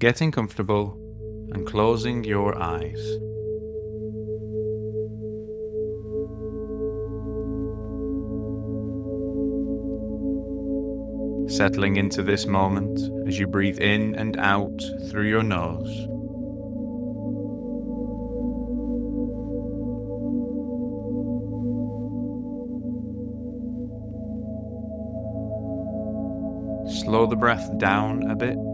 getting comfortable and closing your eyes. Settling into this moment as you breathe in and out through your nose. Slow the breath down a bit.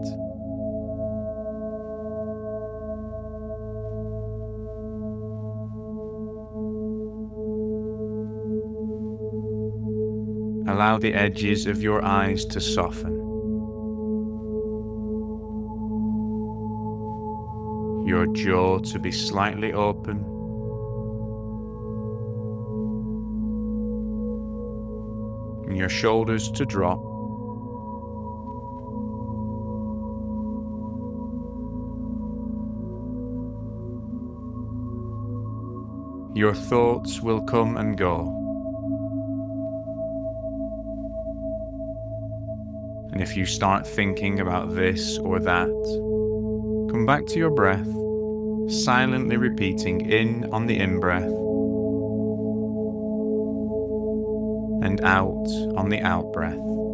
Allow the edges of your eyes to soften. Your jaw to be slightly open. And your shoulders to drop. Your thoughts will come and go. And if you start thinking about this or that, come back to your breath, silently repeating in on the in-breath and out on the out-breath.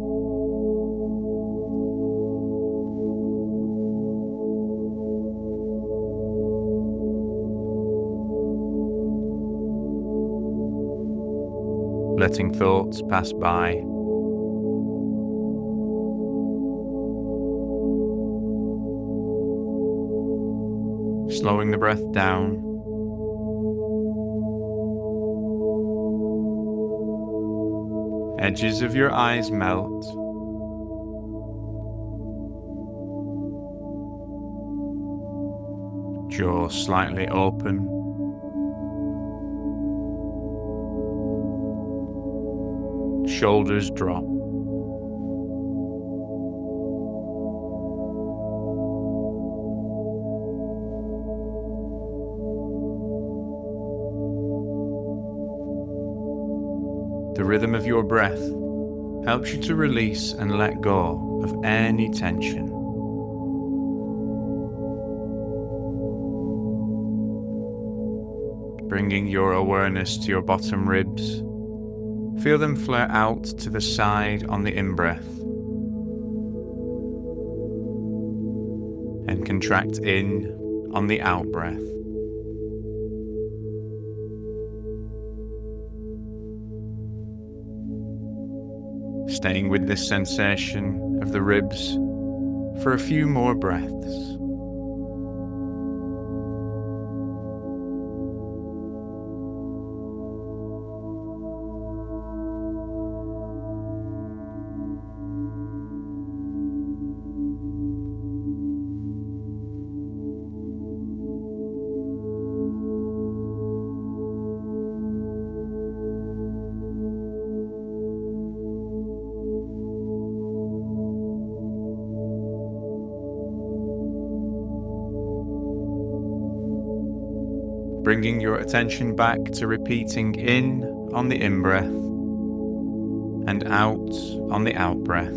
Letting thoughts pass by. Slowing the breath down. Edges of your eyes melt. Jaw slightly open. Shoulders drop. The rhythm of your breath helps you to release and let go of any tension. Bringing your awareness to your bottom ribs, feel them flare out to the side on the in-breath and contract in on the out-breath. Staying with this sensation of the ribs for a few more breaths. Bringing your attention back to repeating in on the in-breath and out on the out-breath.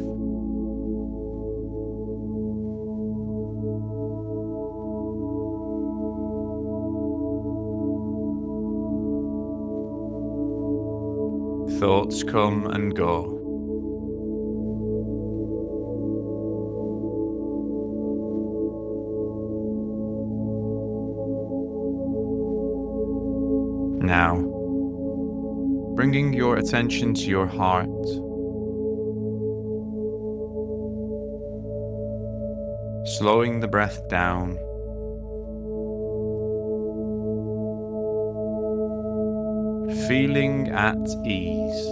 Thoughts come and go. Now, bringing your attention to your heart, slowing the breath down, feeling at ease.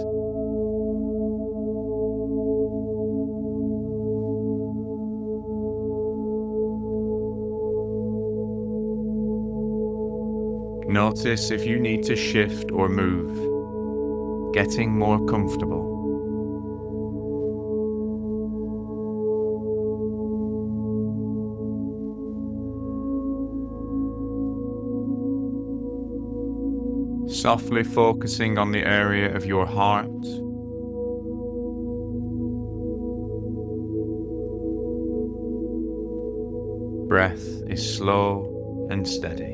Notice if you need to shift or move, getting more comfortable. Softly focusing on the area of your heart. breath is slow and steady.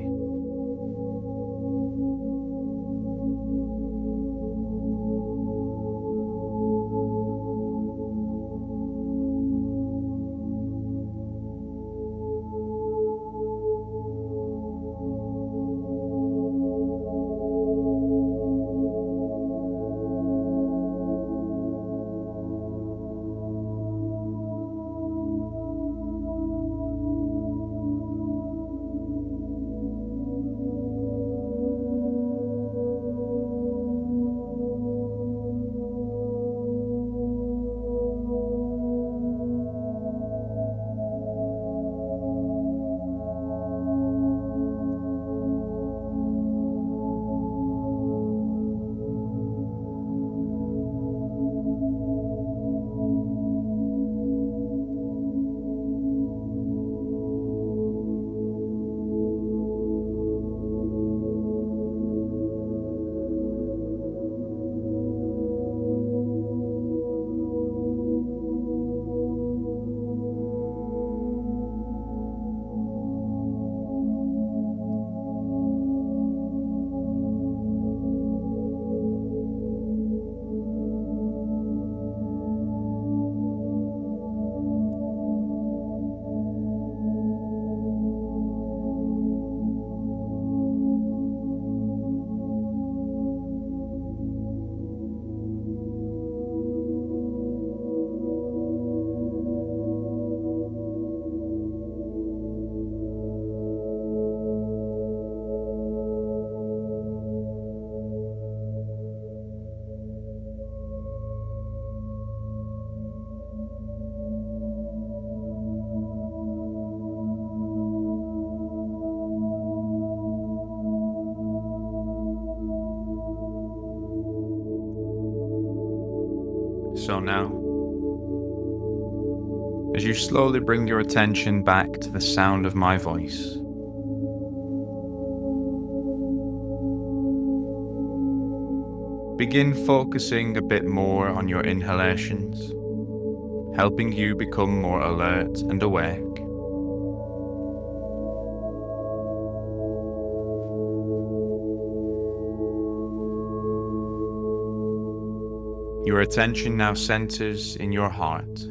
So now, as you slowly bring your attention back to the sound of my voice, begin focusing a bit more on your inhalations, helping you become more alert and awake. Your attention now centers in your heart.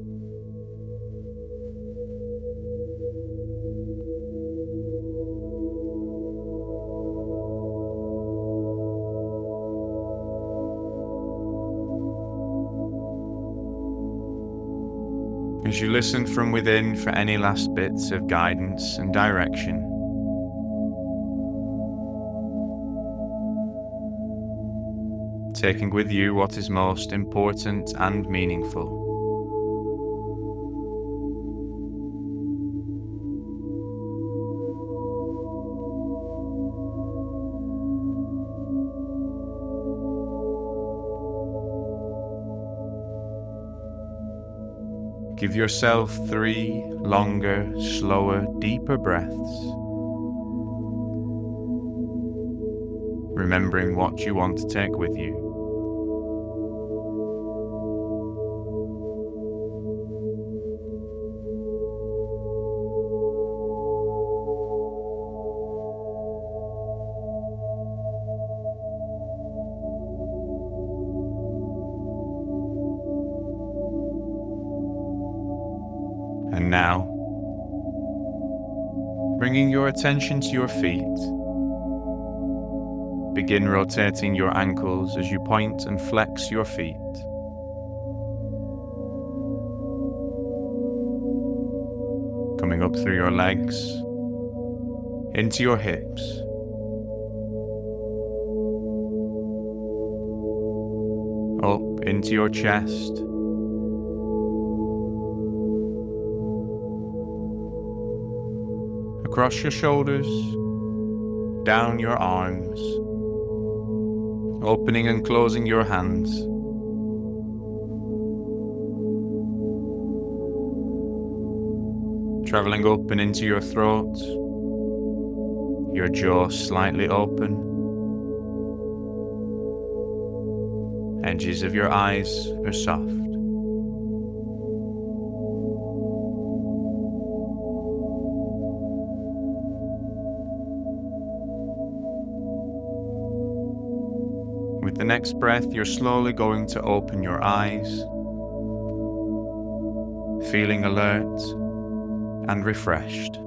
As you listen from within for any last bits of guidance and direction, taking with you what is most important and meaningful. Give yourself 3 longer, slower, deeper breaths, remembering what you want to take with you. And now, bringing your attention to your feet, begin rotating your ankles as you point and flex your feet. Coming up through your legs, into your hips, up into your chest, across your shoulders, down your arms, opening and closing your hands. Traveling up and into your throat, your jaw slightly open, edges of your eyes are soft. With the next breath, you're slowly going to open your eyes, feeling alert and refreshed.